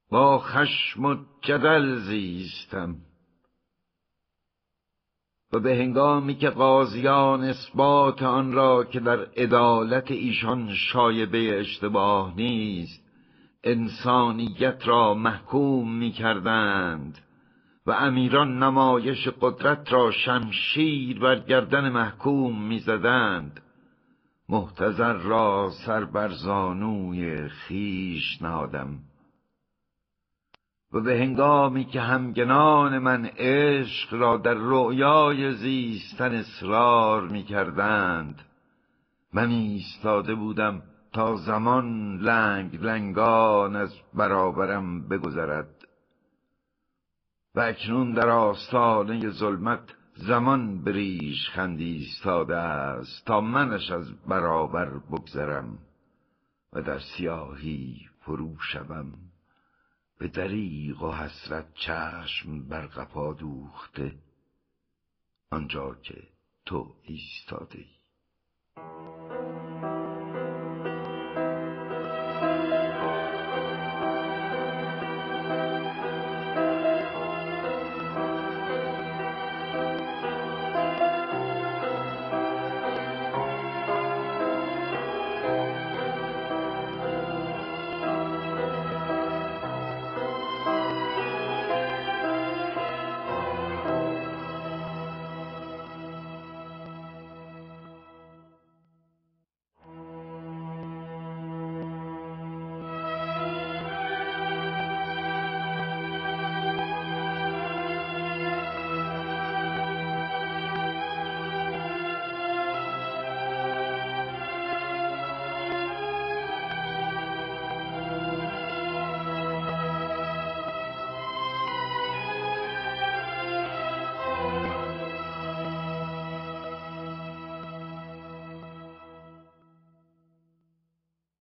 با خشم و جدل زیستم و به هنگامی که قاضیان اثبات آن را که در عدالت ایشان شایبه اشتباه نیست انسانیت را محکوم می کردند و امیران نمایش قدرت را شمشیر بر گردن محکوم می زدند، محتضر را سر بر زانوی خویش نهادم و به هنگامی که همگنان من عشق را در رؤیای زیستن اصرار می کردند، من ایستاده بودم تا زمان لنگ لنگان از برابرم بگذرد و اکنون در آستانه ظلمت زمان بریش خندی ایستاده است تا منش از برابر بگذرم و در سیاهی فرو شوم، به دریغ و حسرت چشم بر قفا دوخته آنجا که تو ایستاده ای.